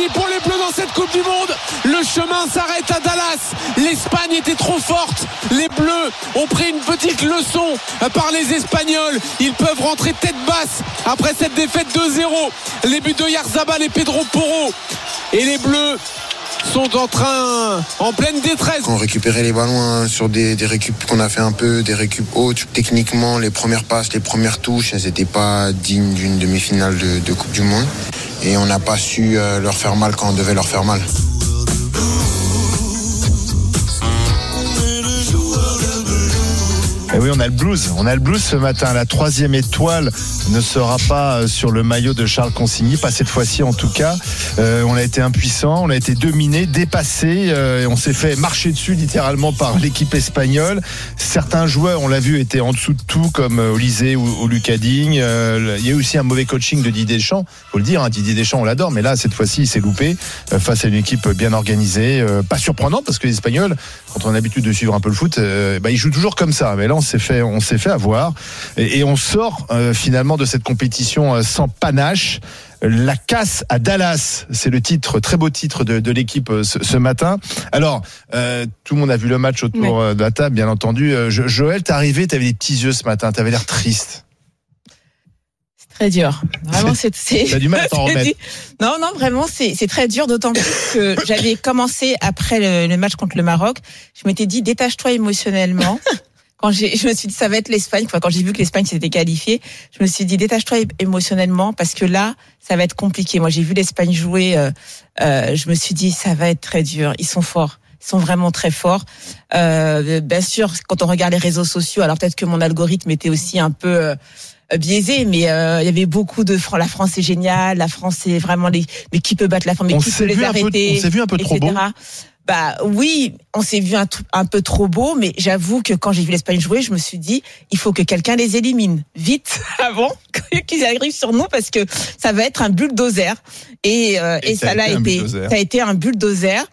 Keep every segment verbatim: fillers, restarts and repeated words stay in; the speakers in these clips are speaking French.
fini pour les Bleus dans cette Coupe du Monde. Le chemin s'arrête à Dallas. L'Espagne était trop forte. Les Bleus ont pris une petite leçon par les Espagnols. Ils peuvent rentrer tête basse après cette défaite deux zéro. Les buts de Oyarzabal et Pedro Porro. Et les Bleus sont en train, en pleine détresse. On récupérait les ballons hein, sur des, des récup qu'on a fait un peu, des récup hautes. Techniquement, les premières passes, les premières touches, elles n'étaient pas dignes d'une demi-finale de, de Coupe du Monde. Et on n'a pas su euh, leur faire mal quand on devait leur faire mal. Et oui, on a le blues. On a le blues ce matin. La troisième étoile ne sera pas sur le maillot de Charles Consigny, pas cette fois-ci en tout cas. Euh, on a été impuissant, on a été dominé, dépassé. Euh, on s'est fait marcher dessus littéralement par l'équipe espagnole. Certains joueurs, on l'a vu, étaient en dessous de tout, comme Olysée ou, ou Lucas Digne. Euh, il y a eu aussi un mauvais coaching de Didier Deschamps. Faut le dire, hein, Didier Deschamps, on l'adore, mais là, cette fois-ci, il s'est loupé euh, face à une équipe bien organisée. Euh, pas surprenant parce que les Espagnols, quand on a l'habitude de suivre un peu le foot, euh, bah, ils jouent toujours comme ça. Mais là, on s'est fait, on s'est fait avoir et, et on sort euh, finalement de cette compétition euh, sans panache. La casse à Dallas, c'est le titre, très beau titre de, de l'équipe euh, ce, ce matin. Alors, euh, tout le monde a vu le match autour ouais. de la table, bien entendu. Euh, Joël, t'es arrivé, t'avais des petits yeux ce matin, t'avais l'air triste. C'est très dur. Vraiment, c'est. c'est... T'as du mal à t'en remettre. Non, non, vraiment, c'est, c'est très dur, d'autant plus que j'avais commencé après le, le match contre le Maroc. Je m'étais dit, détache-toi émotionnellement. Quand j'ai, je me suis dit, ça va être l'Espagne. Enfin, quand j'ai vu que l'Espagne s'était qualifiée, je me suis dit, détache-toi émotionnellement parce que là, ça va être compliqué. Moi, j'ai vu l'Espagne jouer. Euh, euh, je me suis dit, ça va être très dur. Ils sont forts. Ils sont vraiment très forts. Euh, bien sûr, quand on regarde les réseaux sociaux, alors peut-être que mon algorithme était aussi un peu euh, biaisé, mais euh, il y avait beaucoup de la France est géniale, la France est vraiment les, mais qui peut battre la France, mais on qui peut les arrêter, peu, on s'est vu un peu trop et cetera. Beau. Bah oui, on s'est vu un, un peu trop beau, mais j'avoue que quand j'ai vu l'Espagne jouer, je me suis dit, il faut que quelqu'un les élimine vite avant qu'ils arrivent sur nous parce que ça va être un bulldozer. Et, euh, et, et ça, ça l'a été, été ça a été un bulldozer.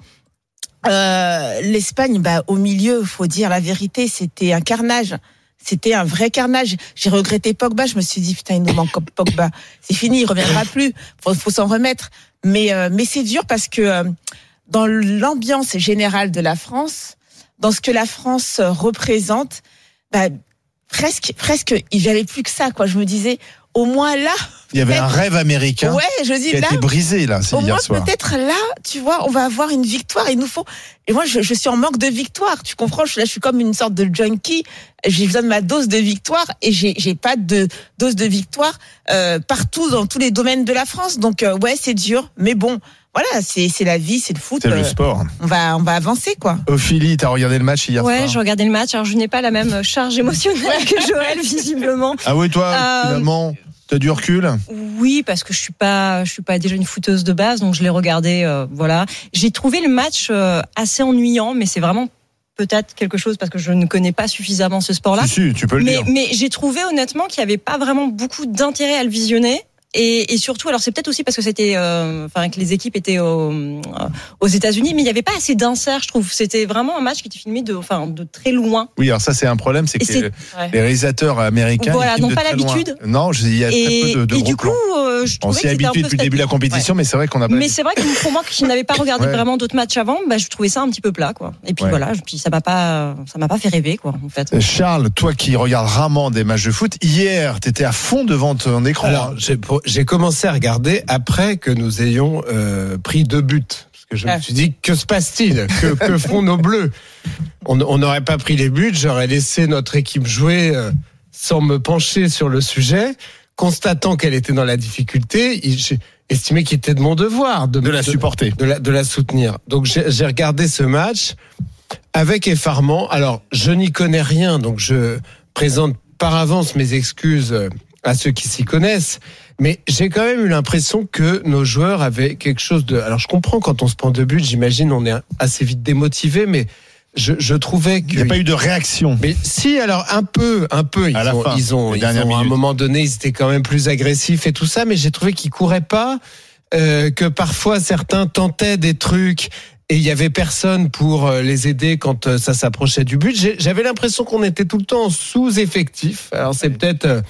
Euh, L'Espagne, bah au milieu, faut dire la vérité, c'était un carnage. C'était un vrai carnage. J'ai regretté Pogba. Je me suis dit putain, il nous manque Pogba. C'est fini, il reviendra plus. Faut, faut s'en remettre. Mais euh, mais c'est dur parce que euh, dans l'ambiance générale de la France, dans ce que la France représente, bah, presque, presque, il n'y avait plus que ça, quoi. Je me disais, au moins là. Il y avait un rêve américain. Ouais, je dis qui a là. été brisé, là, c'est au hier moins, soir. Peut-être là, tu vois, on va avoir une victoire. Il nous faut. Et moi, je, je suis en manque de victoire. Tu comprends? Là, je suis comme une sorte de junkie. J'ai besoin de ma dose de victoire et j'ai, j'ai pas de dose de victoire euh, partout dans tous les domaines de la France. Donc, euh, ouais, c'est dur, mais bon. Voilà, c'est, c'est la vie, c'est le foot. C'est le sport. On va, on va avancer, quoi. Ophélie, t'as regardé le match hier ouais, soir? Ouais, je regardais le match. Alors, je n'ai pas la même charge émotionnelle que Joël, visiblement. Ah oui, toi, euh... finalement, t'as du recul? Oui, parce que je suis pas, je suis pas déjà une footeuse de base, donc je l'ai regardé, euh, voilà. J'ai trouvé le match euh, assez ennuyant, mais c'est vraiment peut-être quelque chose parce que je ne connais pas suffisamment ce sport-là. Si, si, tu peux le mais, dire. Mais j'ai trouvé honnêtement qu'il n'y avait pas vraiment beaucoup d'intérêt à le visionner. Et, et surtout, alors c'est peut-être aussi parce que c'était, euh, enfin que les équipes étaient au, euh, aux États-Unis, mais il n'y avait pas assez d'inserts, je trouve. C'était vraiment un match qui était filmé de, enfin, de très loin. Oui, alors ça c'est un problème, c'est et que c'est, les, ouais. les réalisateurs américains, voilà, ils n'ont pas l'habitude. Loin. Non, il y a et, très peu de, de et gros du plans. coup, euh, je on s'y est habitué depuis le début de la compétition, ouais. mais c'est vrai qu'on a. Pas mais c'est vrai que pour moi, qui n'avais pas regardé ouais. vraiment d'autres matchs avant, bah, je trouvais ça un petit peu plat, quoi. Et puis ouais. voilà, puis ça m'a pas, ça m'a pas fait rêver, quoi, en fait. Charles, toi qui regardes rarement des matchs de foot, hier, t'étais à fond devant ton écran. Alors, j'ai, j'ai commencé à regarder après que nous ayons euh, pris deux buts. Parce que je ah. me suis dit, que se passe-t-il? Que, que font nos Bleus? On n'aurait pas pris les buts, j'aurais laissé notre équipe jouer euh, sans me pencher sur le sujet. Constatant qu'elle était dans la difficulté, j'ai estimé qu'il était de mon devoir de, de la de, supporter, de la, de la soutenir. Donc j'ai, j'ai regardé ce match avec effarement. Alors, je n'y connais rien, donc je présente par avance mes excuses à ceux qui s'y connaissent. Mais j'ai quand même eu l'impression que nos joueurs avaient quelque chose de... Alors je comprends, quand on se prend deux buts, j'imagine on est assez vite démotivé, mais je, je trouvais qu'il n'y a pas eu de réaction. Mais si, alors un peu, un peu. Ils à la ont, fin, ils ont, ils ont à un moment donné, ils étaient quand même plus agressifs et tout ça, mais j'ai trouvé qu'ils couraient pas, euh, que parfois certains tentaient des trucs et il y avait personne pour les aider quand ça s'approchait du but. J'ai, j'avais l'impression qu'on était tout le temps sous-effectif. Alors c'est peut-être...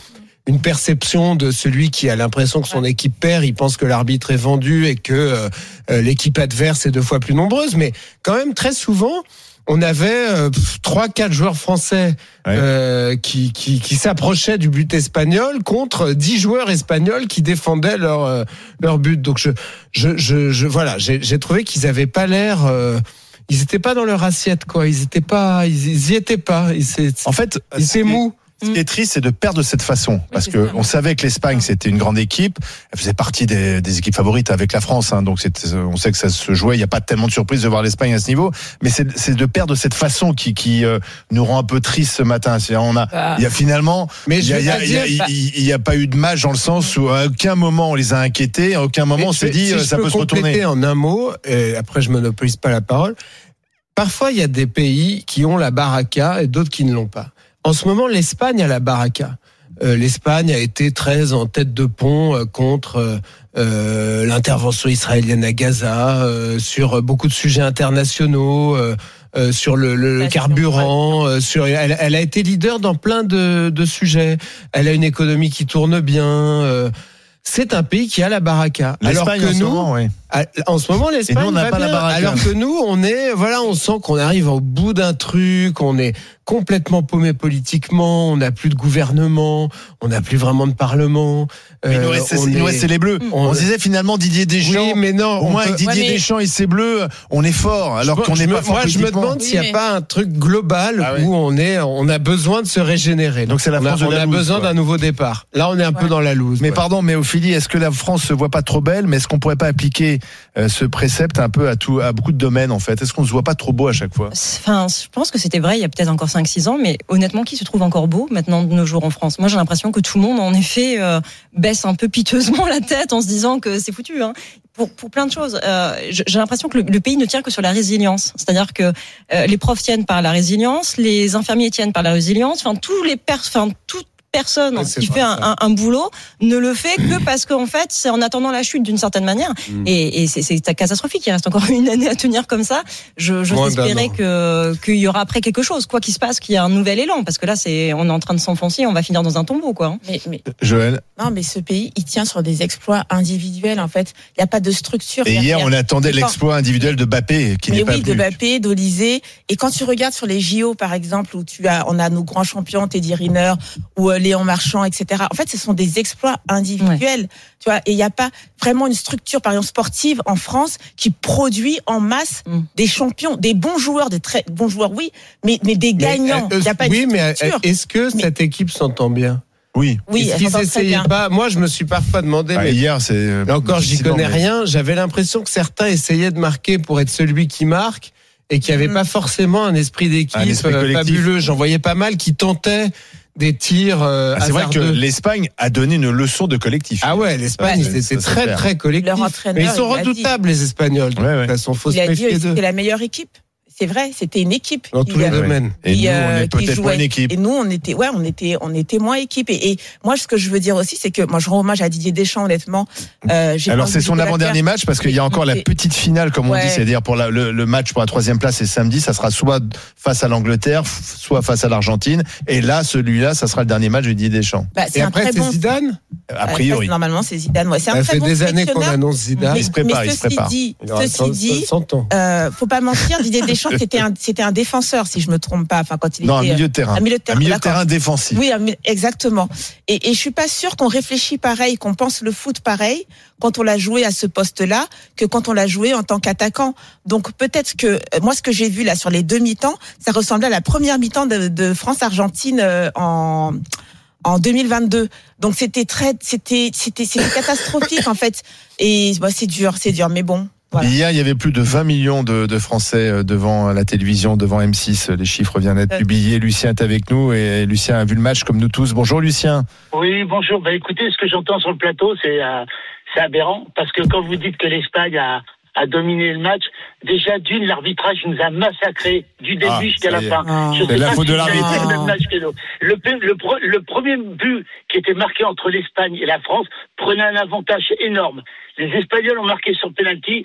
une perception de celui qui a l'impression que son ouais. équipe perd. Il pense que l'arbitre est vendu et que euh, l'équipe adverse est deux fois plus nombreuse. Mais quand même, très souvent, on avait trois, euh, quatre joueurs français ouais. euh, qui, qui, qui s'approchaient du but espagnol contre dix joueurs espagnols qui défendaient leur, euh, leur but. Donc je, je, je, je voilà, j'ai, j'ai trouvé qu'ils avaient pas l'air. Euh, ils étaient pas dans leur assiette, quoi. Ils étaient pas, ils, ils y étaient pas. Ils, c'est, en fait, ils étaient mous. Ce qui est triste, c'est de perdre de cette façon, parce oui, que ça. On savait que l'Espagne c'était une grande équipe, elle faisait partie des, des équipes favorites avec la France, hein, donc c'est, on sait que ça se jouait. Il n'y a pas tellement de surprise de voir l'Espagne à ce niveau, mais c'est, c'est de perdre de cette façon qui, qui euh, nous rend un peu triste ce matin. C'est, on a, bah. il y a finalement, mais il y a, il y a, il y a, il y a, il y a pas eu de match dans le sens où à aucun moment on les a inquiétés, à aucun moment mais on s'est dit si ça peut se retourner. En un mot, et après je monopolise pas la parole. Parfois il y a des pays qui ont la baraka et d'autres qui ne l'ont pas. En ce moment, l'Espagne a la baraka. Euh, L'Espagne a été très en tête de pont euh, contre euh, l'intervention israélienne à Gaza, euh, sur beaucoup de sujets internationaux, euh, euh, sur le, le, le carburant. Euh, sur, elle, elle a été leader dans plein de, de sujets. Elle a une économie qui tourne bien. Euh, c'est un pays qui a la baraka. L'Espagne alors que en nous, ce moment, oui. En ce moment, l'Espagne nous, on n'a va pas bien. La baraka. Alors que nous, on est, voilà, on sent qu'on arrive au bout d'un truc, on est complètement paumé politiquement, on n'a plus de gouvernement, on n'a plus vraiment de parlement. Mais il nous reste, il nous reste les Bleus. On, on disait finalement Didier Deschamps. Oui, mais non. Au moins avec Didier ouais, mais... Deschamps et ses Bleus, on est fort. Alors je qu'on n'est pas fort. Moi, je me demande oui, s'il n'y a mais... pas un truc global ah, ouais. où on est, on a besoin de se régénérer. Donc c'est la France on a, de la on a loose, besoin quoi. d'un nouveau départ. Là, on est un ouais. peu dans la loose. Mais ouais. pardon, mais Ophélie, est-ce que la France se voit pas trop belle? Mais est-ce qu'on pourrait pas appliquer euh, ce précepte un peu à tout, à beaucoup de domaines en fait? Est-ce qu'on se voit pas trop beau à chaque fois? Enfin, je pense que c'était vrai il y a peut-être encore cinq six ans, mais honnêtement, qui se trouve encore beau maintenant de nos jours en France? Moi, j'ai l'impression que tout le monde, en effet, euh, baisse un peu piteusement la tête en se disant que c'est foutu. Hein. Pour, pour plein de choses. Euh, j'ai l'impression que le, le pays ne tient que sur la résilience. C'est-à-dire que euh, les profs tiennent par la résilience, les infirmiers tiennent par la résilience. Enfin, tous les pers, enfin, tout personne ouais, qui fait un, un, un boulot ne le fait que parce qu'en fait c'est en attendant la chute d'une certaine manière mmh. et, et c'est, c'est catastrophique. Il reste encore une année à tenir comme ça. Je, je espérais que qu'il y aura après quelque chose, quoi qu'il se passe, qu'il y a un nouvel élan, parce que là c'est on est en train de s'enfoncer, on va finir dans un tombeau, quoi. Mais, mais Joël. Non, mais ce pays il tient sur des exploits individuels en fait. Il n'y a pas de structure. Et hier on attendait l'exploit individuel de Mbappé qui mais n'est oui, pas de Mbappé, d'Olysée. Et quand tu regardes sur les J O par exemple où tu as on a nos grands champions Teddy Riner ou euh, Léon Marchand, et cetera. En fait, ce sont des exploits individuels, ouais. tu vois. Et il n'y a pas vraiment une structure, par exemple sportive, en France, qui produit en masse mm. des champions, des bons joueurs, des très bons joueurs, oui, mais mais des gagnants. Il euh, n'y a pas oui, de mais structure. Est-ce que mais... cette équipe s'entend bien? Oui. Oui. Est-ce qu'ils essayaient pas? Moi, je me suis parfois demandé. Ah, mais hier, c'est. Là encore, j'y connais mais... rien. J'avais l'impression que certains essayaient de marquer pour être celui qui marque, et qu'il n'y avait mmh. pas forcément un esprit d'équipe un esprit fabuleux. J'en voyais pas mal qui tentaient des tirs euh, ah, c'est vrai que l'Espagne a donné une leçon de collectif. Ah ouais, l'Espagne ouais, c'était très clair. très collectif. Mais ils sont redoutables les Espagnols. Ouais, ouais. De toute façon, faut il se a dit que c'était la meilleure équipe. C'est vrai, c'était une équipe dans tous les domaines. Et nous, on est peut-être moins une équipe. Et nous, on était, ouais, on était, on était moins équipe. Et, et moi, ce que je veux dire aussi, c'est que moi, je rends hommage à Didier Deschamps, honnêtement. Euh, j'ai Alors, c'est son avant-dernier match parce qu'il y a encore la petite finale, comme on ouais. dit, c'est-à-dire pour la, le, le match pour la troisième place, c'est samedi. Ça sera soit face à l'Angleterre, soit face à l'Argentine. Et là, celui-là, ça sera le dernier match de Didier Deschamps. Bah, et après, c'est bon... Zidane. A priori. Enfin, normalement, c'est Zidane. Ouais, c'est ça fait bon des années qu'on annonce Zidane. Il se prépare, il se prépare. Dit, ceci dit, euh, faut pas mentir, Didier Deschamps, c'était un, c'était un défenseur, si je me trompe pas. Enfin, quand il non, était un milieu de terrain. Un milieu de terrain, un milieu de terrain défensif. Oui, exactement. Et, et je suis pas sûre qu'on réfléchit pareil, qu'on pense le foot pareil quand on l'a joué à ce poste-là que quand on l'a joué en tant qu'attaquant. Donc peut-être que moi, ce que j'ai vu là sur les deux mi-temps, ça ressemblait à la première mi-temps de, de France-Argentine euh, en en deux mille vingt-deux. Donc c'était très, c'était, c'était, c'était catastrophique en fait. Et bah, c'est dur, c'est dur, mais bon. Voilà. Hier, il y avait plus de vingt millions de, de Français devant la télévision, devant M six. Les chiffres viennent d'être publiés. Lucien est avec nous et Lucien a vu le match comme nous tous. Bonjour Lucien. Oui, bonjour. Bah, écoutez, ce que j'entends sur le plateau, c'est, euh, c'est aberrant parce que quand vous dites que l'Espagne a, a dominé le match, déjà d'une, l'arbitrage nous a massacrés du début ah, jusqu'à la fin. Oh. Je sais c'est la faute si de l'arbitre. Le, même match que nous. Le, le, le premier but qui était marqué entre l'Espagne et la France prenait un avantage énorme. Les Espagnols ont marqué sur penalty.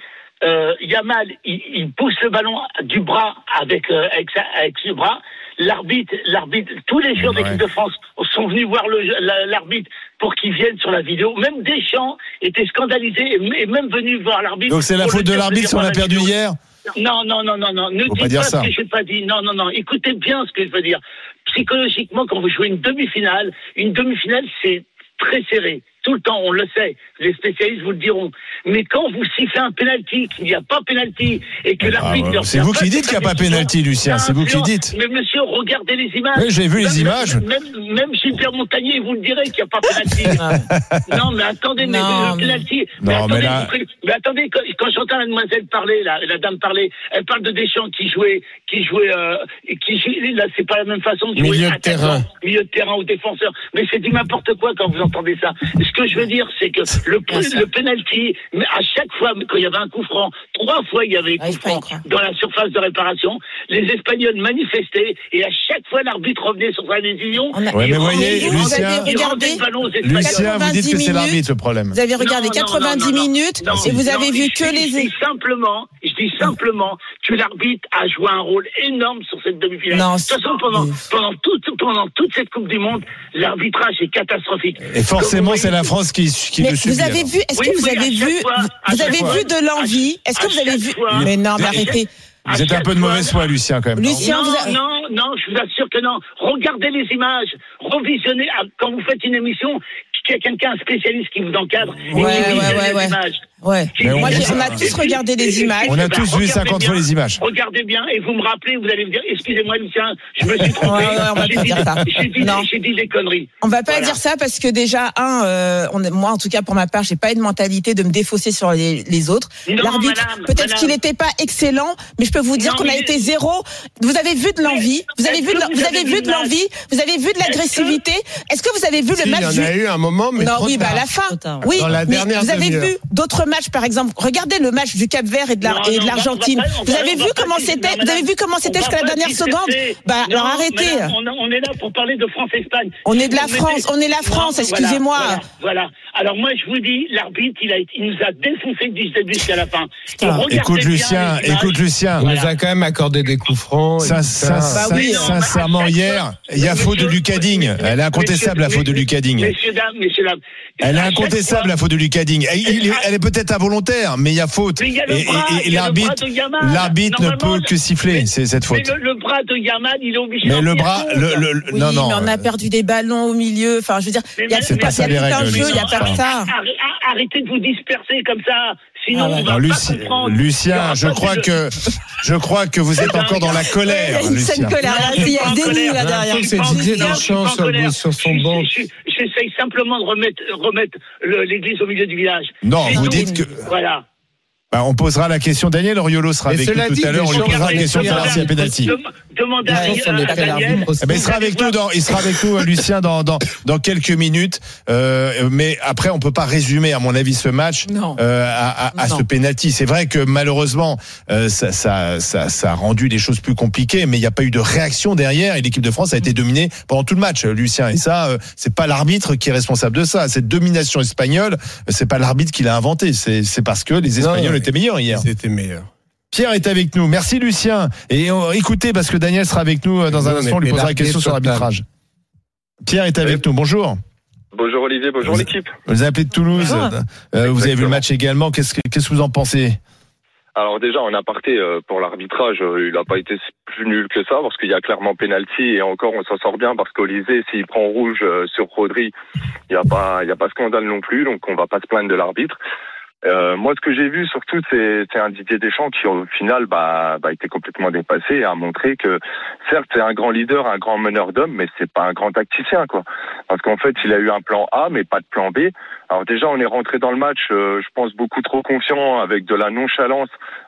euh, Yamal, il, il pousse le ballon du bras avec euh, avec, sa, avec ce bras. L'arbitre, l'arbitre, tous les joueurs ouais. d'équipe de France sont venus voir le, l'arbitre pour qu'il vienne sur la vidéo. Même Deschamps était scandalisé et, et même venu voir l'arbitre. Donc c'est la faute de l'arbitre si on a perdu vidéo. hier. Non, non, non, non, non. Ne Faut dites pas, dire pas ça. ce que je n'ai pas dit. Non, non, non. Écoutez bien ce que je veux dire. Psychologiquement, quand vous jouez une demi-finale, une demi-finale, c'est très serré. Tout le temps, on le sait. Les spécialistes vous le diront. Mais quand vous sifflez un penalty, qu'il n'y a pas penalty, et que l'arbitre... Ah ouais. C'est vous qui dites qu'il n'y a pas penalty, Lucien. C'est vous qui dites. Mais monsieur, regardez les images. Oui, j'ai vu même, les images. Même, même, même Gilbert Montagnier vous le dirait qu'il n'y a pas penalty. Non, mais attendez, mais non, le penalty... Non, mais attendez, mais, là... vous, mais attendez, quand, quand j'entends la demoiselle parler, la, la dame parler, elle parle de Deschamps qui jouait... Qui jouait, euh, qui jouait là, c'est pas la même façon de jouer. Milieu de terrain. Milieu de terrain ou défenseur. Mais c'est du n'importe quoi quand vous entendez ça. Ce que je veux dire, c'est que le, le penalty, mais à chaque fois, quand il y avait un coup franc, trois fois il y avait un coup franc dans la surface de réparation, les Espagnols manifestaient et à chaque fois l'arbitre revenait sur sa décision. A... Ouais, mais voyez, vous, Lucien, vous avez regardé Lucien, vous dites que c'est l'arbitre le problème. Vous avez regardé non, quatre-vingt-dix non, non, minutes non, et vous avez non, vu que je, les. Je dis simplement, je dis simplement que l'arbitre a joué un rôle énorme sur cette demi-finale. Non, de toute façon, pendant, pendant, toute, pendant toute cette Coupe du Monde, l'arbitrage est catastrophique. Et forcément, voyez, c'est la France qui, qui mais le subit. Vous avez vu, est-ce oui, que vous oui, avez vu, fois, vous avez fois, vu de l'envie? Est-ce que vous avez vu? Fois, mais non, mais arrêtez. Vous êtes un peu de mauvaise foi, Lucien, quand même. Lucien, non, vous a... non, non, je vous assure que non. Regardez les images, revisionnez quand vous faites une émission, qu'il y a quelqu'un, un spécialiste qui vous encadre. Ouais, et ouais, ouais, les ouais. Images. Ouais. On, Moi, on a tous regardé les images. On a tous vu cinquante fois les images. Regardez bien et vous me rappelez, vous allez me dire, excusez-moi Lucien, je me suis trompé. Ouais, ouais, on va j'ai, pas dit, dire ça. J'ai, dit, non. j'ai dit des conneries. On va pas voilà. dire ça parce que déjà, un, euh, on, moi en tout cas pour ma part, j'ai pas une mentalité de me défausser sur les, les autres. Non, l'arbitre, madame, peut-être madame. qu'il n'était pas excellent, mais je peux vous dire non, qu'on a été zéro. Vous avez vu de l'envie, vous avez vu de, vous avez vu de l'envie, vous avez vu de l'agressivité. Est-ce que vous avez vu le si, match? Il y en a eu un moment, mais non, trop oui, tard. bah à la fin. Tard, oui, dans la mais dernière vous avez demi-heure. vu d'autres matchs, par exemple. Regardez le match du Cap-Vert et de, la, non, et de non, l'Argentine. Va, va, vous va, avez vu comment c'était? Vous avez vu comment c'était jusqu'à la dernière seconde? Bah alors arrêtez. Madame, on, on est là pour parler de France-Espagne. On est de la France, on est la France. Non, excusez-moi. Voilà, voilà. Alors moi je vous dis, l'arbitre, il a, il nous a défoncé du début jusqu'à la fin. Écoute Lucien, écoute Lucien. Il nous a quand même accordé des coups francs. Ça, ça, ça, bah oui, sincèrement, non, hier, il y a faute de Lucas Digne. Elle est incontestable, la faute de Lucas Digne. Messieurs, dames, messieurs, dames. Elle est incontestable, la faute de Lucas Digne. Elle, elle est peut-être involontaire, mais il y a faute. Et, bras, et, et l'arbitre, l'arbitre ne peut que siffler, c'est cette faute. Mais le, le bras de Yamal, il est obligé. Mais le bras, le, le, oui, non, non. Mais on a perdu des ballons au milieu. Enfin, je veux dire, il y a c'est pas ça les règles. Il n'y a pas que ça. Arrêtez de vous disperser comme ça. Sinon, ah ouais. on va non, pas Lucien, comprendre. Lucien, je crois que je crois que vous êtes encore dans la colère. Il y a une scène colère là, il y a des déni là derrière. C'est Didier Deschamps sur, sur son banc. J'essaye simplement de remettre remettre l'église au milieu du village. Non, vous dites que voilà. Bah, on posera la question. Daniel Oriolo sera avec nous tout dit, à l'heure. On lui posera la question de savoir s'il y a pénalty. Demandez à, à, à Daniel. Eh ben, il sera avec nous dans, il sera avec nous, Lucien, dans, dans, dans quelques minutes. Euh, mais après, on peut pas résumer, à mon avis, ce match, euh, à, à, à ce pénalty. C'est vrai que malheureusement, euh, ça, ça, ça, ça a rendu les choses plus compliquées, mais il n'y a pas eu de réaction derrière et l'équipe de France a été dominée pendant tout le match, Lucien. Et ça, euh, c'est pas l'arbitre qui est responsable de ça. Cette domination espagnole, c'est pas l'arbitre qui l'a inventé. C'est, c'est parce que les Espagnols non, étaient meilleurs hier. Ils étaient meilleurs. Pierre est avec nous. Merci Lucien. Et on, écoutez, parce que Daniel sera avec nous dans un instant, on lui posera la question sur l'arbitrage. Pierre est avec oui. nous. Bonjour. Bonjour Olivier, bonjour vous, l'équipe. Vous avez appelé de Toulouse. Euh, vous avez vu le match également. Qu'est-ce que, qu'est-ce que vous en pensez? Alors déjà, en aparté, euh, pour l'arbitrage, euh, il n'a pas été plus nul que ça, parce qu'il y a clairement pénalty, et encore on s'en sort bien, parce qu'Olysée, s'il prend rouge euh, sur Rodri, il n'y a pas, il y a pas scandale non plus, donc on va pas se plaindre de l'arbitre. Euh, moi, ce que j'ai vu surtout, c'est, c'est un Didier Deschamps qui, au final, bah, bah, était complètement dépassé et a montré que, certes, c'est un grand leader, un grand meneur d'hommes, mais c'est pas un grand tacticien, quoi. Parce qu'en fait, il a eu un plan A, mais pas de plan B. Alors déjà, on est rentré dans le match, euh, je pense, beaucoup trop confiant, avec de la nonchalance,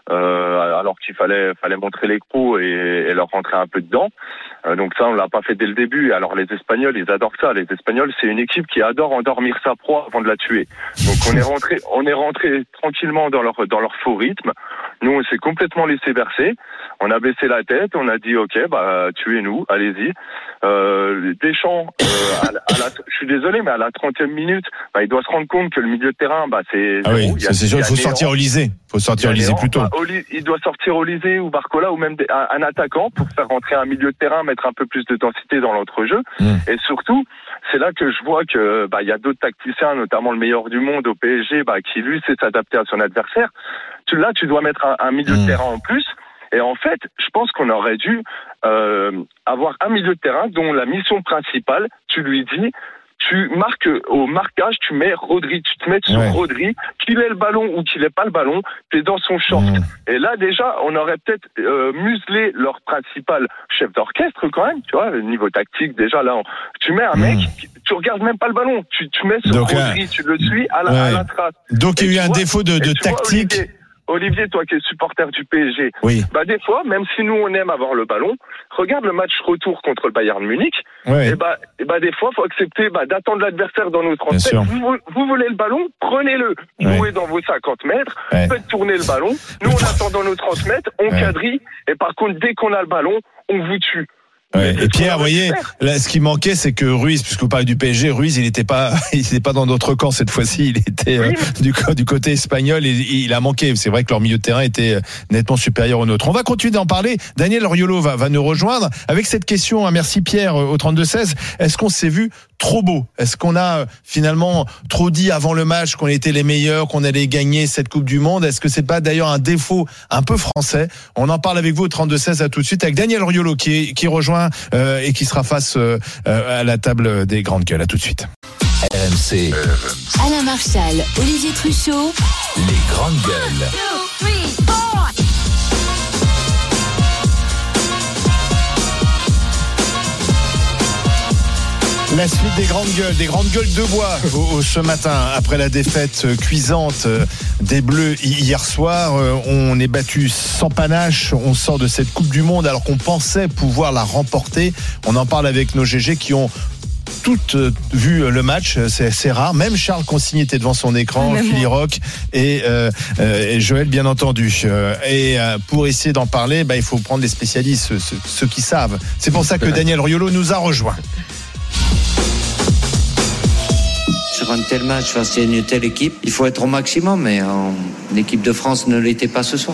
euh, alors qu'il fallait, fallait montrer les crocs et, et leur rentrer un peu dedans. Euh, donc ça, on l'a pas fait dès le début. Alors les Espagnols, ils adorent ça. Les Espagnols, c'est une équipe qui adore endormir sa proie avant de la tuer. Donc on est rentré, on est rentré tranquillement dans leur dans leur faux rythme. Nous, on s'est complètement laissé bercer. On a baissé la tête, on a dit ok, bah tuez-nous, allez-y. Euh, Deschamps, euh, à, la, à la, je suis désolé, mais à la trentième minute, bah, il doit se rendre compte que le milieu de terrain, bah c'est. Ah oui, il y a, c'est sûr, il faut sortir Olysée. Il faut sortir Olysée plus tôt. Bah, Oli, il doit sortir Olysée ou Barcola ou même des, un, un attaquant pour faire rentrer un milieu de terrain, mettre un peu plus de densité dans l'entrejeu. Mmh. Et surtout, c'est là que je vois que bah il y a d'autres tacticiens, notamment le meilleur du monde au P S G, bah qui lui sait s'adapter à son adversaire. Tu, là, tu dois mettre un, un milieu mmh. de terrain en plus. Et en fait, je pense qu'on aurait dû euh, avoir un milieu de terrain dont la mission principale, tu lui dis, tu marques au marquage, tu mets Rodri, tu te mets sur ouais. Rodri, qu'il ait le ballon ou qu'il ait pas le ballon, tu es dans son short. Mmh. Et là, déjà, on aurait peut-être euh, muselé leur principal chef d'orchestre quand même, tu vois, le niveau tactique, déjà là, on, tu mets un mmh. mec, tu regardes même pas le ballon, tu, tu mets sur Donc, Rodri, euh, tu le suis à la, ouais. à la trace. Donc il y a eu un vois, défaut de, de tactique. Vois, Olivier, Olivier, toi qui es supporter du P S G, oui. bah des fois, même si nous on aime avoir le ballon, regarde le match retour contre le Bayern Munich. Oui. Et bah, et bah des fois, faut accepter bah, d'attendre l'adversaire dans notre trente mètres. Vous, vous voulez le ballon, prenez-le. Jouez oui. dans vos cinquante mètres, oui. faites tourner le ballon. Nous on attend dans nos trente mètres, on oui. quadrille. Et par contre, dès qu'on a le ballon, on vous tue. Ouais. Et Pierre, vous voyez, là, ce qui manquait, c'est que Ruiz, puisque vous parlez du P S G, Ruiz, il n'était pas, il n'était pas dans notre camp cette fois-ci. Il était oui. euh, du, du côté espagnol et il a manqué. C'est vrai que leur milieu de terrain était nettement supérieur au nôtre. On va continuer d'en parler. Daniel Riolo va, va nous rejoindre avec cette question. Hein, merci Pierre au trente-deux seize. Est-ce qu'on s'est vu trop beau? Est-ce qu'on a finalement trop dit avant le match qu'on était les meilleurs, qu'on allait gagner cette Coupe du Monde? Est-ce que c'est pas d'ailleurs un défaut un peu français? On en parle avec vous au trente-deux seize. À tout de suite avec Daniel Riolo qui, qui rejoint Euh, et qui sera face euh, à la table des grandes gueules. À tout de suite. R M C. Alain Marchal, Olivier Truchot. Les grandes gueules. Two, three, four. La suite des grandes gueules, des grandes gueules de bois au, au, ce matin, après la défaite cuisante des Bleus hier soir. On est battu sans panache, on sort de cette Coupe du Monde alors qu'on pensait pouvoir la remporter. On en parle avec nos G G qui ont toutes vu le match, c'est, c'est rare. Même Charles Consigny était devant son écran, Philly Rock et, euh, et Joël bien entendu. Et pour essayer d'en parler, bah, il faut prendre des spécialistes, ceux, ceux qui savent. C'est pour ça que Daniel Riolo nous a rejoint. Sur un tel match face à une telle équipe, il faut être au maximum, mais en... l'équipe de France ne l'était pas ce soir.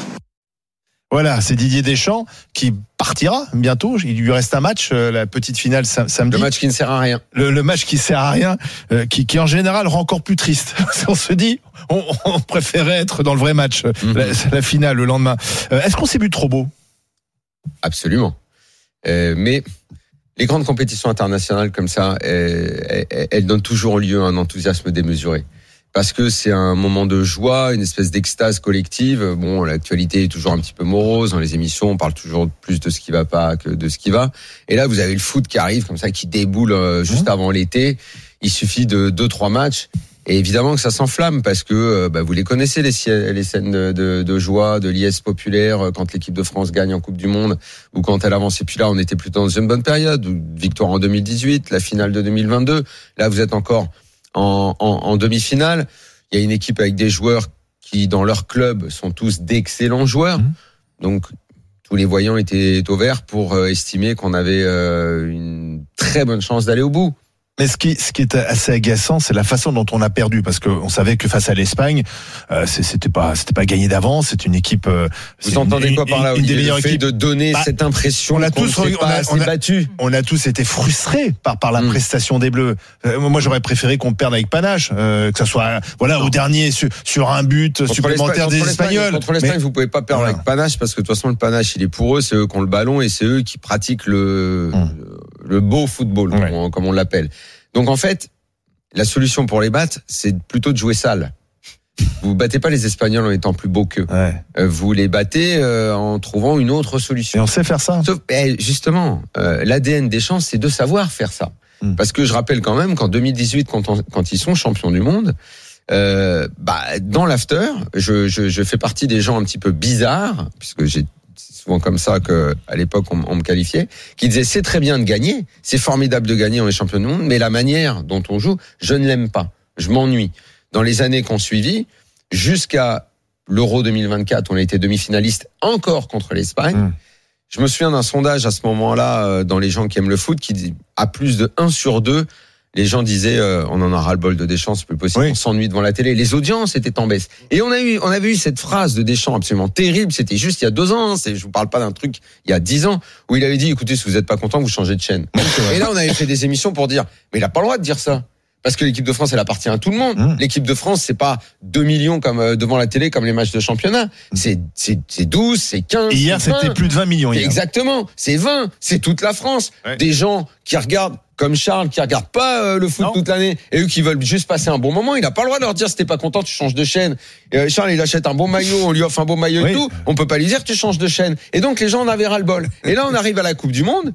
Voilà, c'est Didier Deschamps qui partira bientôt. Il lui reste un match, la petite finale samedi. Le match qui ne sert à rien. Le, le match qui sert à rien, euh, qui, qui en général rend encore plus triste. On se dit, on, on préférait être dans le vrai match, mm-hmm. la, la finale le lendemain. Euh, est-ce qu'on s'est vu trop beau? Absolument. Euh, mais les grandes compétitions internationales comme ça, elles, elles, elles donnent toujours lieu à un enthousiasme démesuré. Parce que c'est un moment de joie, une espèce d'extase collective. Bon, l'actualité est toujours un petit peu morose. Dans les émissions, on parle toujours plus de ce qui va pas que de ce qui va. Et là, vous avez le foot qui arrive comme ça, qui déboule juste avant l'été. Il suffit de deux, trois matchs. Et évidemment que ça s'enflamme parce que bah, vous les connaissez, les, les scènes de, de, de joie, de liesse populaire quand l'équipe de France gagne en Coupe du Monde ou quand elle avance. Et puis là, on était plutôt dans une bonne période. Victoire en deux mille dix-huit, la finale de deux mille vingt-deux. Là, vous êtes encore en, en, en demi-finale. Il y a une équipe avec des joueurs qui, dans leur club, sont tous d'excellents joueurs. Mmh. Donc, tous les voyants étaient au vert pour euh, estimer qu'on avait euh, une très bonne chance d'aller au bout. Mais ce qui, ce qui est assez agaçant, c'est la façon dont on a perdu, parce qu'on savait que face à l'Espagne, euh, c'était pas, c'était pas gagné d'avance. C'est une équipe. Euh, Vous entendez une, quoi par là, une des meilleures équipes de donner bah, cette impression on a qu'on tous, ne s'est pas assez battu. On a tous été frustrés par par la mmh. prestation des Bleus. Euh, moi, j'aurais préféré qu'on perde avec panache, euh, que ça soit voilà non. au dernier sur, sur un but contre supplémentaire des Espagnols. Contre l'Espagne, mais, vous pouvez pas perdre voilà. avec panache parce que de toute façon le panache il est pour eux, c'est eux qui ont le ballon et c'est eux qui pratiquent le mmh. le beau football ouais. comme, comme on l'appelle. Donc en fait, la solution pour les battre, c'est plutôt de jouer sale. Vous battez pas les Espagnols en étant plus beaux qu'eux. Ouais. Vous les battez euh, en trouvant une autre solution. Et on sait faire ça. Sauf, eh, justement, euh, l'A D N des Deschamps, c'est de savoir faire ça. Mmh. Parce que je rappelle quand même qu'en deux mille dix-huit, quand, on, quand ils sont champions du monde, euh, bah, dans l'after, je, je, je fais partie des gens un petit peu bizarres, puisque j'ai souvent comme ça que à l'époque on, on me qualifiait, qui disait c'est très bien de gagner, c'est formidable de gagner, on est champion du monde, mais la manière dont on joue, je ne l'aime pas, je m'ennuie. Dans les années qu'on suivit, jusqu'à l'Euro deux mille vingt-quatre, on a été demi-finaliste encore contre l'Espagne. Mmh. Je me souviens d'un sondage à ce moment-là euh, dans les gens qui aiment le foot qui dit à plus de un sur deux, les gens disaient euh, on en a ras-le-bol de Deschamps, c'est plus possible, oui. on s'ennuie devant la télé. Les audiences étaient en baisse. Et on a eu, on avait eu cette phrase de Deschamps absolument terrible. C'était juste il y a deux ans. C'est, je vous parle pas d'un truc il y a dix ans où il avait dit écoutez, si vous êtes pas content, vous changez de chaîne. Et là, on avait fait des émissions pour dire mais il a pas le droit de dire ça. Parce que l'équipe de France, elle appartient à tout le monde. Mmh. L'équipe de France, c'est pas deux millions comme euh, devant la télé, comme les matchs de championnat. C'est, c'est, c'est douze, c'est quinze. Et hier, c'est c'était plus de vingt millions. Hier. Exactement. C'est vingt. C'est toute la France. Ouais. Des gens qui regardent, comme Charles, qui regardent pas euh, le foot non. toute l'année, et eux qui veulent juste passer un bon moment. Il a pas le droit de leur dire, si t'es pas content, tu changes de chaîne. Et, euh, Charles, il achète un bon maillot, on lui offre un bon maillot oui. et tout. On peut pas lui dire, tu changes de chaîne. Et donc, les gens en avaient ras le bol. Et là, on arrive à la Coupe du Monde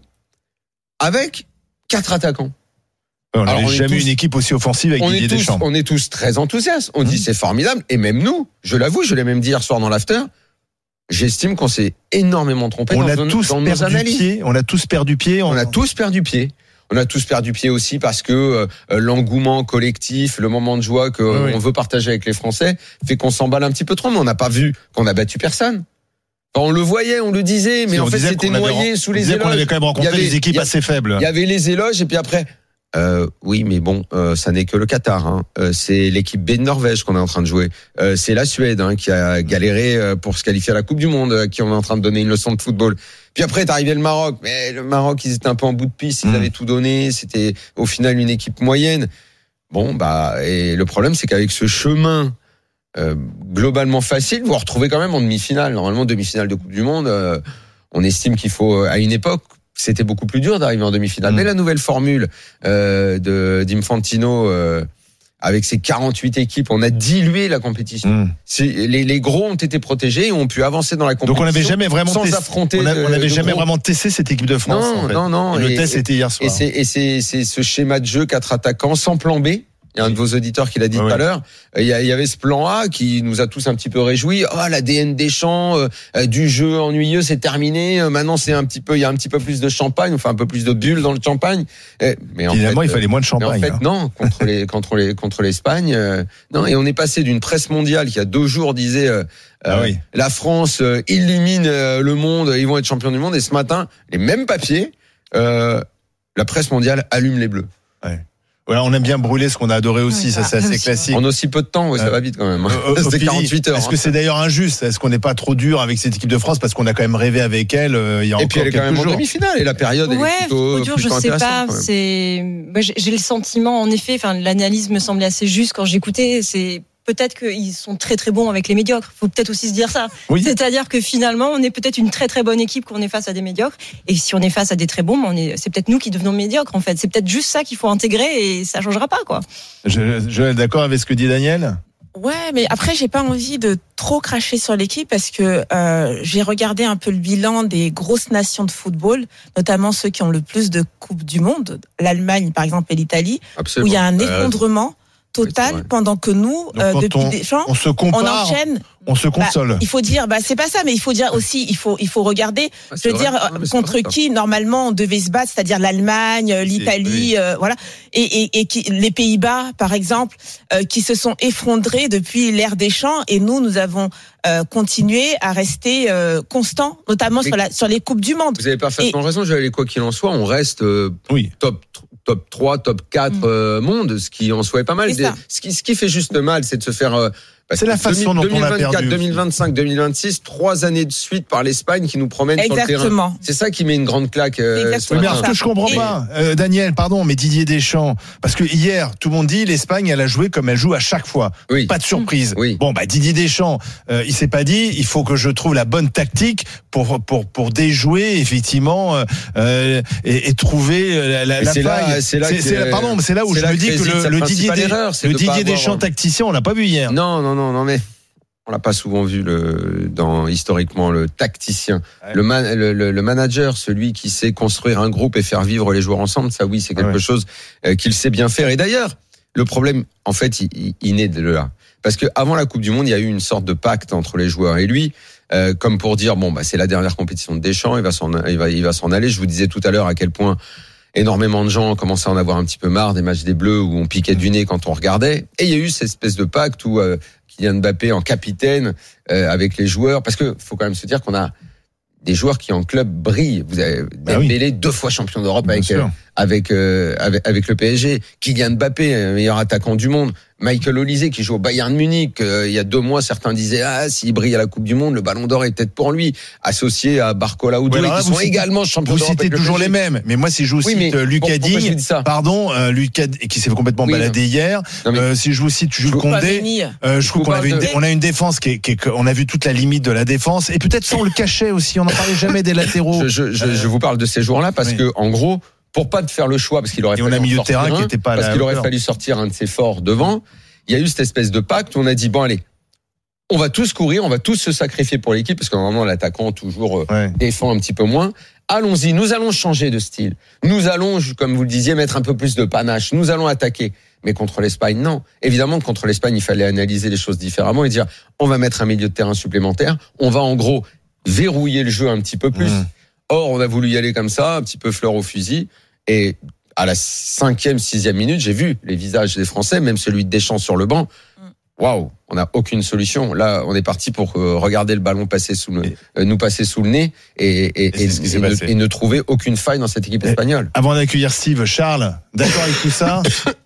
avec quatre attaquants. On n'avait jamais eu une équipe aussi offensive avec Didier Deschamps. On est tous très enthousiastes. On mmh. dit c'est formidable. Et même nous, je l'avoue, je l'ai même dit hier soir dans l'after, j'estime qu'on s'est énormément trompé on dans, a nos, tous dans perdu nos analyses. Pied. On a tous perdu pied. On... on a tous perdu pied. On a tous perdu pied aussi parce que euh, l'engouement collectif, le moment de joie que oui, oui. on veut partager avec les Français fait qu'on s'emballe un petit peu trop. Mais on n'a pas vu qu'on a battu personne. Enfin, on le voyait, on le disait, mais si en fait c'était noyé sous les éloges. On avait quand même rencontré avait, des équipes a, assez faibles. Il y avait les éloges et puis après... Euh, oui, mais bon, euh, ça n'est que le Qatar. Hein. Euh, c'est l'équipe B de Norvège qu'on est en train de jouer. Euh, c'est la Suède hein, qui a galéré euh, pour se qualifier à la Coupe du Monde, euh, qui on est en train de donner une leçon de football. Puis après, est arrivé le Maroc. Mais le Maroc, ils étaient un peu en bout de piste. Ils mmh. avaient tout donné. C'était au final une équipe moyenne. Bon, bah, et le problème, c'est qu'avec ce chemin euh, globalement facile, vous vous retrouvez quand même en demi-finale. Normalement, demi-finale de Coupe du Monde, euh, on estime qu'il faut, à une époque, c'était beaucoup plus dur d'arriver en demi-finale. Mmh. Mais la nouvelle formule euh, de d'Infantino, euh, avec ses quarante-huit équipes, on a dilué la compétition. Mmh. C'est, les, les gros ont été protégés et ont pu avancer dans la compétition. Donc on n'avait jamais vraiment sans testé, affronter. On n'avait jamais gros. vraiment testé cette équipe de France. Non, en fait. non, non. Et le et, test était hier soir. Et c'est, et c'est, c'est ce schéma de jeu quatre attaquants sans plan B. Il y a un de vos auditeurs qui l'a dit ouais, tout à l'heure. Il y, a, il y avait ce plan A qui nous a tous un petit peu réjouis. Oh, l'A D N des champs, euh, du jeu ennuyeux, c'est terminé. Euh, maintenant, c'est un petit peu, il y a un petit peu plus de champagne, enfin un peu plus de bulles dans le champagne. Et, mais en Finalement, fait, il fallait moins de champagne. Mais en fait, hein. non, contre les, contre les, contre l'Espagne, euh, non. Et on est passé d'une presse mondiale qui il y a deux jours disait. Euh, ah oui. La France euh, illumine euh, le monde, ils vont être champions du monde. Et ce matin, les mêmes papiers, euh, la presse mondiale allume les Bleus. Ouais. Voilà, on aime bien brûler ce qu'on a adoré aussi, ouais, ça c'est assez classique. En aussi peu de temps, oui, ça euh, va vite quand même. Hein. Euh, C'était quarante-huit heures. Est-ce que c'est d'ailleurs injuste ? Est-ce qu'on n'est pas trop dur avec cette équipe de France parce qu'on a quand même rêvé avec elle euh, il y a et encore quelques jours. Et puis elle est quand même jours. en demi-finale et la période ouais, elle est plutôt, dur, plutôt je sais pas. C'est, moi, j'ai le sentiment, en effet, enfin l'analyse me semblait assez juste quand j'écoutais. C'est peut-être qu'ils sont très très bons avec les médiocres. Faut peut-être aussi se dire ça. Oui. C'est-à-dire que finalement, on est peut-être une très très bonne équipe quand on est face à des médiocres. Et si on est face à des très bons, on est, c'est peut-être nous qui devenons médiocres en fait. C'est peut-être juste ça qu'il faut intégrer et ça changera pas quoi. Je, je suis d'accord avec ce que dit Daniel. Ouais, mais après j'ai pas envie de trop cracher sur l'équipe parce que euh, j'ai regardé un peu le bilan des grosses nations de football, notamment ceux qui ont le plus de coupes du monde, l'Allemagne par exemple et l'Italie, Absolument. Où il y a un effondrement total oui, pendant que nous euh, depuis on, Deschamps on se compare, on enchaîne on se console. Bah, il faut dire bah c'est pas ça mais il faut dire aussi il faut il faut regarder ah, je veux vrai. dire non, contre vrai, qui normalement on devait se battre, c'est-à-dire l'Allemagne, l'Italie, oui. euh, voilà et et, et qui, les Pays-Bas par exemple euh, qui se sont effondrés depuis l'ère Deschamps et nous nous avons euh, continué à rester euh, constants notamment mais sur la sur les coupes du monde. Vous avez parfaitement et, raison, je vais aller quoi qu'il en soit, on reste euh, oui. top top trois, top quatre mmh. euh, monde, ce qui en soit est pas mal. Des, ce, qui, ce qui fait juste mal, c'est de se faire... Euh, c'est la façon dont on a perdu. deux mille vingt-cinq, deux mille vingt-six, trois années de suite par l'Espagne qui nous promène sur le terrain. C'est ça qui met une grande claque. Euh, ce mais ce que je comprends et... pas, euh, Daniel, pardon, mais Didier Deschamps, parce que hier, tout le monde dit l'Espagne, elle a joué comme elle joue à chaque fois. Oui. Pas de surprise. Oui. Bon, bah Didier Deschamps, euh, il s'est pas dit, il faut que je trouve la bonne tactique pour pour pour déjouer effectivement euh, et, et trouver la, la, la c'est faille. Là, c'est là, c'est, c'est là, pardon, c'est là où je me dis que le, le Didier, erreur, le Didier Deschamps avoir... tacticien, on l'a pas vu hier. Non, non, non, non, mais. On l'a pas souvent vu le, dans, historiquement, le tacticien. Ouais. Le, man, le, le, le manager, celui qui sait construire un groupe et faire vivre les joueurs ensemble, ça oui, c'est quelque ouais. chose euh, qu'il sait bien faire. Et d'ailleurs, le problème, en fait, il, il, il naît de là. Parce que avant la Coupe du Monde, il y a eu une sorte de pacte entre les joueurs et lui, euh, comme pour dire, bon, bah, c'est la dernière compétition de Deschamps, il va s'en, il va, il va s'en aller. Je vous disais tout à l'heure à quel point énormément de gens commençaient à en avoir un petit peu marre des matchs des Bleus où on piquait du nez quand on regardait. Et il y a eu cette espèce de pacte où, euh, Kylian Mbappé en capitaine euh, avec les joueurs, parce que faut quand même se dire qu'on a des joueurs qui en club brillent. Vous avez bah Dembélé, oui. deux fois champion d'Europe Bien avec, sûr. euh, avec, euh, avec avec le P S G. Kylian Mbappé, meilleur attaquant du monde. Michael Olise qui joue au Bayern Munich. Euh, il y a deux mois, certains disaient ah s'il brille à la Coupe du Monde, le Ballon d'Or est peut-être pour lui. Associé à Barcola ou Ouais, Doué, alors là, qui vous sont citez- également champions Vous d'Europe. citez avec le toujours P S G. les mêmes, mais moi si je vous Oui, cite mais euh, Lucas pourquoi je Digne, vous dis ça pardon, euh, Lucas qui s'est complètement Oui, baladé hier. Non, mais- Euh, si je vous cite Jules vous- Condé, euh, je trouve vous qu'on parle avait une, de- dé- on a une défense qui est, qui est- on a vu toute la limite de la défense et peut-être sans le cachet aussi. On n'en parlait jamais des latéraux. Je, je, je, je vous parle de ces jours-là parce oui. que en gros, pour pas de faire le choix, parce qu'il aurait Et on fallu a en milieu de sortir terrain qui un, était pas à parce la qu'il aurait hauteur. fallu sortir un de ses forts devant. Il y a eu cette espèce de pacte où on a dit bon allez, on va tous courir, on va tous se sacrifier pour l'équipe parce que normalement l'attaquant toujours euh, Ouais. défend un petit peu moins. Allons-y, nous allons changer de style. Nous allons, comme vous le disiez, mettre un peu plus de panache. Nous allons attaquer. Mais contre l'Espagne, non. Évidemment que contre l'Espagne, il fallait analyser les choses différemment et dire on va mettre un milieu de terrain supplémentaire. On va en gros verrouiller le jeu un petit peu plus. Mmh. Or, on a voulu y aller comme ça, un petit peu fleur au fusil. Et à la cinquième, sixième minute, j'ai vu les visages des Français, même celui de Deschamps sur le banc. Waouh, on n'a aucune solution. Là, on est parti pour euh, regarder le ballon passer sous le, euh, nous passer sous le nez et, et, Et c'est ce qui s'est et ne, passé. et ne trouver aucune faille dans cette équipe Et- espagnole. Avant d'accueillir Steve, Charles, d'accord avec tout ça?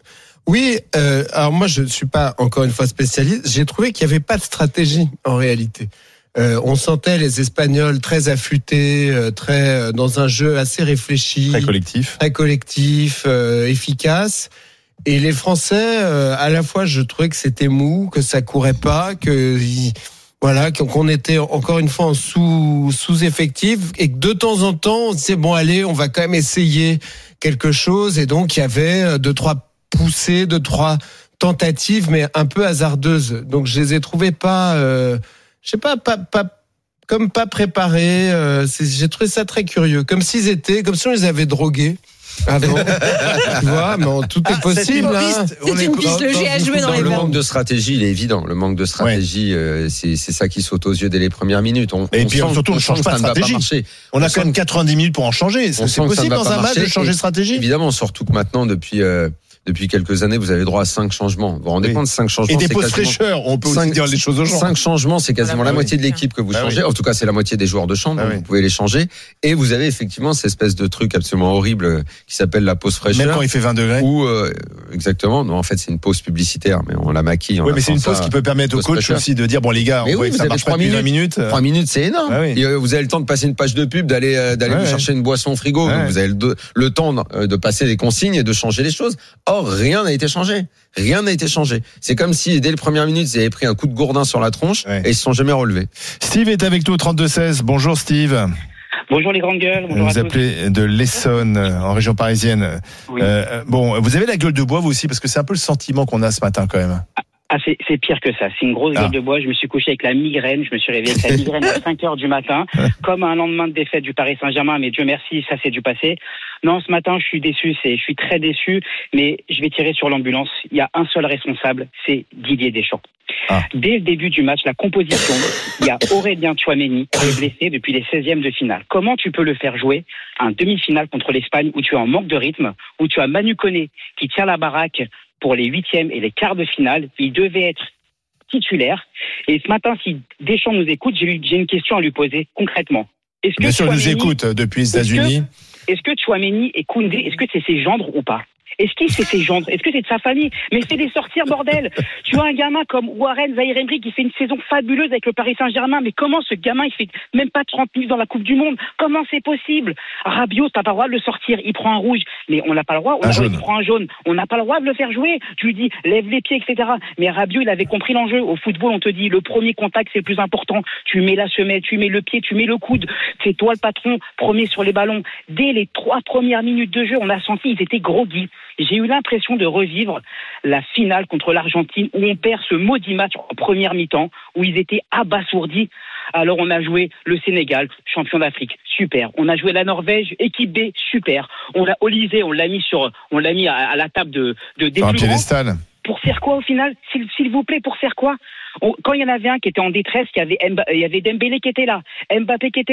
Oui, euh, alors moi je ne suis pas encore une fois spécialiste. J'ai trouvé qu'il n'y avait pas de stratégie en réalité. Euh, on sentait les Espagnols très affûtés, euh, très euh, dans un jeu assez réfléchi, Très collectif. très collectif, euh, efficace. Et les Français, euh, à la fois, je trouvais que c'était mou, que ça courait pas, que ils- voilà, qu'on était encore une fois en sous sous effectif et que de temps en temps, on disait bon allez, on va quand même essayer quelque chose. Et donc il y avait deux trois poussées, deux trois tentatives, mais un peu hasardeuses. Donc je les ai trouvées pas, euh, je sais pas, pas pas comme pas préparées. Euh, c'est- j'ai trouvé ça très curieux, comme s'ils étaient, comme si on les avait drogués. Avant, tu vois, mais tout Ah, est possible. c'est une Hein. piste. On C'est est- une piste, le G a joué dans Non, les le verres. manque de stratégie, il est évident. Le manque de stratégie, euh, c'est, c'est ça qui saute aux yeux dès les premières minutes. On, Et on puis sent- surtout, on ne sent change que pas ça de ne va stratégie. marcher. On a On quand même sent- quatre-vingt-dix minutes pour en changer. On C'est sent que ça possible ne va dans pas un match de marcher. changer Et de stratégie? Évidemment, surtout que maintenant, depuis euh, depuis quelques années, vous avez droit à cinq changements. Vous vous rendez Oui. compte, cinq changements. Et des c'est pauses quasiment- fraîcheurs. On peut aussi Cinq- dire les choses aux gens. Cinq changements, c'est quasiment Voilà, la bah moitié oui. de l'équipe que vous Bah changez. oui. En tout cas, c'est la moitié des joueurs de champ, Bah donc oui. vous pouvez les changer. Et vous avez effectivement cette espèce de truc absolument horrible euh, qui s'appelle la pause fraîcheur. Même quand il fait vingt degrés. Ou euh, exactement, non, en fait, c'est une pause publicitaire, mais on la maquille. on Oui, la mais c'est prend une pause ça. qui peut permettre au pause coach fraîcheur. aussi de dire bon les gars, Mais on voit oui, que vous ça avez marche pas trois depuis vingt minutes. minutes. Trois minutes, c'est énorme. Ah oui. Et, euh, vous avez le temps de passer une page de pub, d'aller euh, d'aller Ouais, vous ouais. chercher une boisson au frigo. Ouais. Donc vous avez le, de- le temps de, de passer les consignes et de changer les choses. Or, rien n'a été changé. Rien n'a été changé. C'est comme si dès les premières minutes, ils avaient pris un coup de gourdin sur la tronche Ouais. et ils se sont jamais relevés. Steve est avec nous au trente-deux seize. Bonjour Steve. Bonjour les grandes gueules. Bonjour Vous à tous. appelez de l'Essonne, euh, en région parisienne. Oui. Euh, bon, vous avez la gueule de bois vous aussi, parce que c'est un peu le sentiment qu'on a ce matin quand même. Ah, c'est, c'est pire que ça. C'est une grosse Ah. gueule de bois. Je me suis couché avec la migraine. Je me suis réveillé avec la migraine à cinq heures du matin, comme un lendemain de défaite du Paris Saint-Germain. Mais Dieu merci, ça c'est du passé. Non, ce matin, je suis déçu. C'est, je suis très déçu. Mais je vais tirer sur l'ambulance. Il y a un seul responsable, c'est Didier Deschamps. Ah. Dès le début du match, la composition, il y a Aurélien Tchouaméni qui est blessé depuis les seizièmes de finale. Comment tu peux le faire jouer un demi-finale contre l'Espagne où tu es en manque de rythme, où tu as Manu Koné qui tient la baraque pour les huitièmes et les quarts de finale? Il devait être titulaire. Et ce matin, si Deschamps nous écoute, j'ai, lui- j'ai une question à lui poser concrètement. Est-ce que Bien sûr, il nous Tchouaméni- écoute depuis les est-ce que- États-Unis. Est-ce que Tchouaméni et Koundé, est-ce que c'est ses gendres ou pas? Est-ce que c'est ses gendres? Est-ce que c'est de sa famille? Mais fais-les sortir, bordel! Tu as un gamin comme Warren Zaïre-Emery qui fait une saison fabuleuse avec le Paris Saint-Germain, mais comment ce gamin, il fait même pas trente minutes dans la Coupe du Monde? Comment c'est possible? Rabiot, t'as pas le droit de le sortir, il prend un rouge, mais on n'a pas le droit, on Un a, jaune. il prend un jaune, on n'a pas le droit de le faire jouer. Tu lui dis, lève les pieds, et cetera. Mais Rabiot, il avait compris l'enjeu. Au football, on te dit, le premier contact, c'est le plus important. Tu mets la semelle, tu mets le pied, tu mets le coude. C'est toi le patron, premier sur les ballons. Dès les trois premières minutes de jeu, on a senti, ils étaient groggy. J'ai eu l'impression de revivre la finale contre l'Argentine où on perd ce maudit match en première mi-temps, où ils étaient abasourdis. Alors on a joué le Sénégal, champion d'Afrique, super. On a joué la Norvège, équipe B, super. On l'a Olise, on l'a mis sur, on l'a mis à, à la table de, de des Sur un plus grands. piédestal. Pour faire quoi au final, s'il, s'il vous plaît, pour faire quoi? On- Quand il y en avait un qui était en détresse, il y avait, Mba- il y avait Dembélé qui était là, Mbappé qui était là.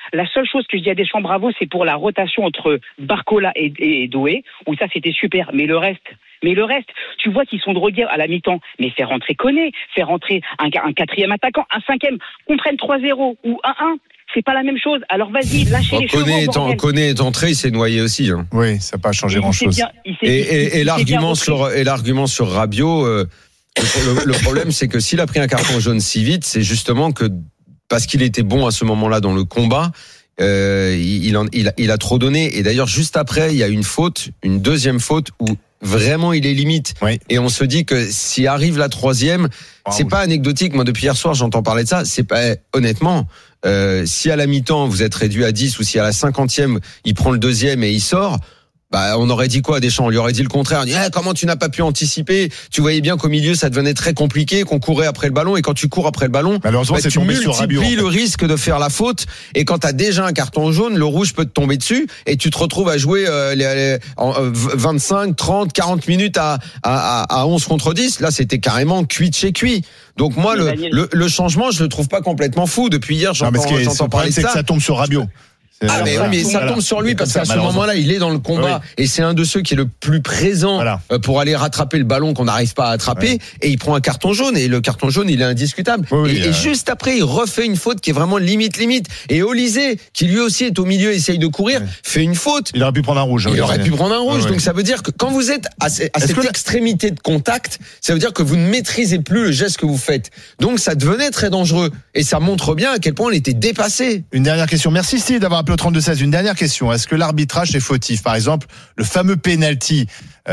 La seule chose que je dis à Deschamps, bravo, c'est pour la rotation entre Barcola et, et, et Doué, où ça c'était super, mais le reste, mais le reste, tu vois qu'ils sont drogués à la mi-temps, mais faire rentrer Koné, faire rentrer un, un quatrième attaquant, un cinquième, qu'on prenne trois zéro ou un un. C'est pas la même chose. Alors vas-y, lâchez les chevaux. Koné Koné est entré, il s'est noyé aussi. Hein. Oui, ça n'a pas changé grand-chose. Bien, et, et, et l'argument sur et l'argument sur Rabiot, euh, le, le problème c'est que s'il a pris un carton jaune si vite, c'est justement que parce qu'il était bon à ce moment-là dans le combat, euh, il, en, il, a, il a trop donné. Et d'ailleurs, juste après, il y a une faute, une deuxième faute où vraiment il est limite. Oui. Et on se dit que si arrive la troisième, wow. c'est pas anecdotique. Moi, depuis hier soir, j'entends parler de ça. C'est pas honnêtement. Euh, si à la mi-temps vous êtes réduit à dix ou si à la cinquantième il prend le deuxième et il sort, bah on aurait dit quoi à Deschamps? On lui aurait dit le contraire. On dit eh, comment tu n'as pas pu anticiper? Tu voyais bien qu'au milieu ça devenait très compliqué, qu'on courait après le ballon et quand tu cours après le ballon, malheureusement bah, c'est tu multiplies sur Rabiot, en fait. le risque de faire la faute et quand tu as déjà un carton jaune, le rouge peut te tomber dessus et tu te retrouves à jouer euh, les, les, en, euh, vingt-cinq, trente, quarante minutes à, à, à onze contre dix. Là c'était carrément cuit de chez cuit. Donc moi le, le, le changement je le trouve pas complètement fou. Depuis hier j'entends, non, j'entends parler de ça. C'est que ça tombe sur Rabiot. Ah mais, oui, mais ça tombe sur lui parce qu'à ce moment-là il est dans le combat oui. et c'est un de ceux qui est le plus présent voilà. pour aller rattraper le ballon qu'on n'arrive pas à attraper oui. et il prend un carton jaune et le carton jaune il est indiscutable oui, et, oui, et euh... juste après il refait une faute qui est vraiment limite limite et Olysée qui lui aussi est au milieu essaye de courir oui. fait une faute. Il aurait pu prendre un rouge. Il oui, aurait oui. pu prendre un rouge oui. donc ça veut dire que quand vous êtes à, à cette que... extrémité de contact ça veut dire que vous ne maîtrisez plus le geste que vous faites donc ça devenait très dangereux et ça montre bien à quel point on était dépassé. Une dernière question, merci Steve d'avoir appelé au trente-deux seize. Une dernière question, est-ce que l'arbitrage est fautif? Par exemple, le fameux penalty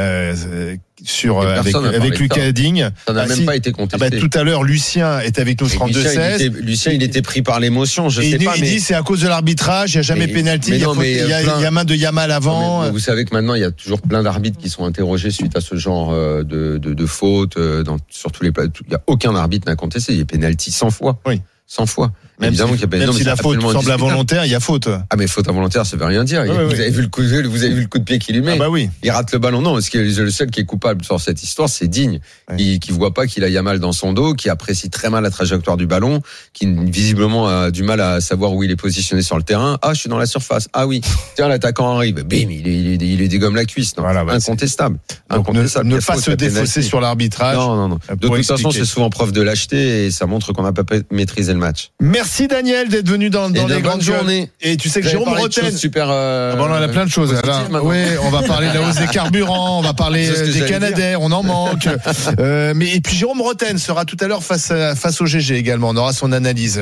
euh, sur euh, avec, avec Lucas Digne. Ça n'a ah, même si, pas été contesté. Ah bah, tout à l'heure, Lucien est avec nous au trente-deux seize. Lucien, Lucien, il était pris par l'émotion. Je et sais il, pas. Il mais... dit c'est à cause de l'arbitrage. Il n'y a jamais mais, penalty. Mais il y a, non, mais il y a, plein... il y a main de Yamal avant. Non, mais vous savez que maintenant il y a toujours plein d'arbitres qui sont interrogés suite à ce genre de de, de fautes dans sur tous les plats. Il y a aucun arbitre n'a contesté. Il y a penalty cent fois. Oui. cent fois. Même évidemment si, qu'il y a même si la faute semble involontaire, il y a faute. Ah mais faute involontaire, ça veut rien dire. Oui, vous, oui. avez vu le coup, vous avez vu le coup de pied qu'il lui met. Ah bah oui. Il rate le ballon. Non, parce que le seul qui est coupable sur cette histoire, c'est Digne, oui. qui, qui voit pas qu'il a Yamal dans son dos, qui apprécie très mal la trajectoire du ballon, qui visiblement a du mal à savoir où il est positionné sur le terrain. Ah, je suis dans la surface. Ah oui. Tiens, l'attaquant arrive. Bim, il est, il est, il est dégomme la cuisse. Non, voilà, bah, incontestable. Donc incontestable. Ne, ne pas se défausser sur l'arbitrage. Non, non, non. De toute façon, c'est souvent preuve de lâcheté et ça montre qu'on n'a pas maîtrisé le match. Merci Daniel d'être venu dans, dans les grandes journées. Et tu sais que Jérôme Roten. Super. Euh, ah bon, on a plein de choses. Oui, on va parler de la hausse des carburants, on va parler des Canadaires, on en manque. euh, mais et puis Jérôme Roten sera tout à l'heure face à, face au G G également. On aura son analyse.